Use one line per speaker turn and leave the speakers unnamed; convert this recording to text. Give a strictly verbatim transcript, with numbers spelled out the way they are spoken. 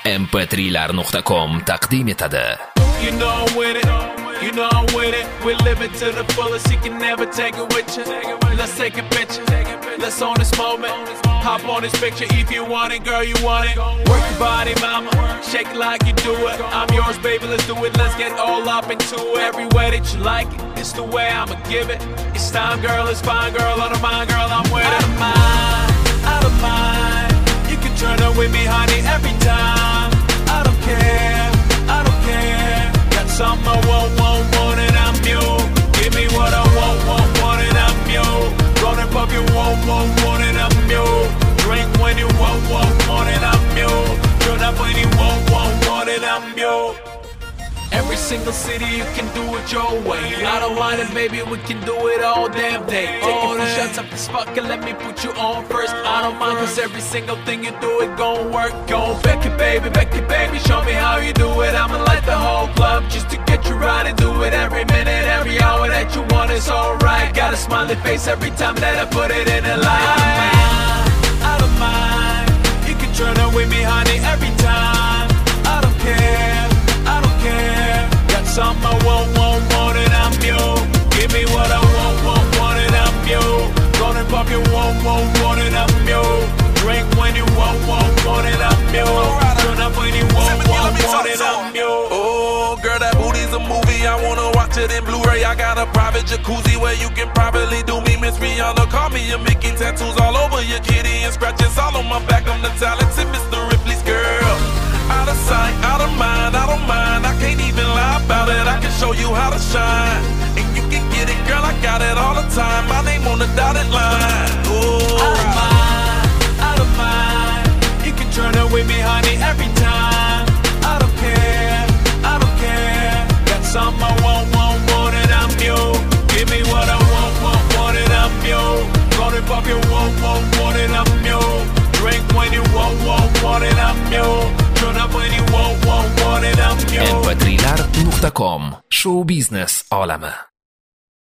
em p three lar nuqta com taqdim etadi.
You know I'm with it, you know I'm with it. We live it to the fullest, you can never take it with you. Let's take a picture, let's own this moment. Hop on this picture if you want it, girl, you want it. Work your body, mama, shake it like you do it. I'm yours, baby, let's do it. Let's get all up into it. Every way that you like it, it's the way I'ma give it. It's time, girl, it's fine, girl, out of mind, girl, I'm with it. Out of mind, out of mind. You can turn up with me, honey, every time. I don't care, I don't care. Got something I want, want, want, and I'm you. Give me what I want, want, want, and I'm you. Gonna pop you, want, want, want, and I'm you. Drink when you want, want, want, and I'm you. Turn up when you want, want, want, and I'm you. Every single city you can do it your way. I don't mind it, baby, we can do it all damn day. Take a few shots up this fuck and let me put you on first. I don't mind, cause every single thing you do it gon' work. Gon' back it, baby, back it, baby, show me how you do it. I'ma light the whole club just to get you right and do it every minute, every hour that you want is alright. Got a smiley face every time that I put it in the light. Out of mind, you can turn up with me, honey, every time. I don't care, I don't care. Got something I want, want, want, and I'm you. Give me what I want, want, want, and I'm you. Gonna pop you, want, want, want, and I'm you. Drink when you want, want, want, and I'm you. Turn up when you want, want, want, and I'm you.
Oh, girl, that booty's a movie. I wanna watch it in Blu-ray. I got a private jacuzzi where you can privately do me. Miss Rihanna, call me a Mickey. Tattoos all over your kitty and scratches all on my back. I'm the talented Mister Ripley's girl. Out of sight, out of mind, I don't mind. I can't even lie about it. I can show you how to shine, and you can get it, girl. I got it all the time. My name on the dotted line. Oh,
out of mind, out of mind. You can turn up with me, honey, every time. I don't care, I don't care. Got something I want, want, want, and I'm you. Give me what I want, want, want, and I'm you. Gonna pop you, want, want, want, and I'm you. Drink when you want, want, want, and I'm you. Turn up when you want, want, want, and I'm you.
em p three lar nuqta com Show Business olami.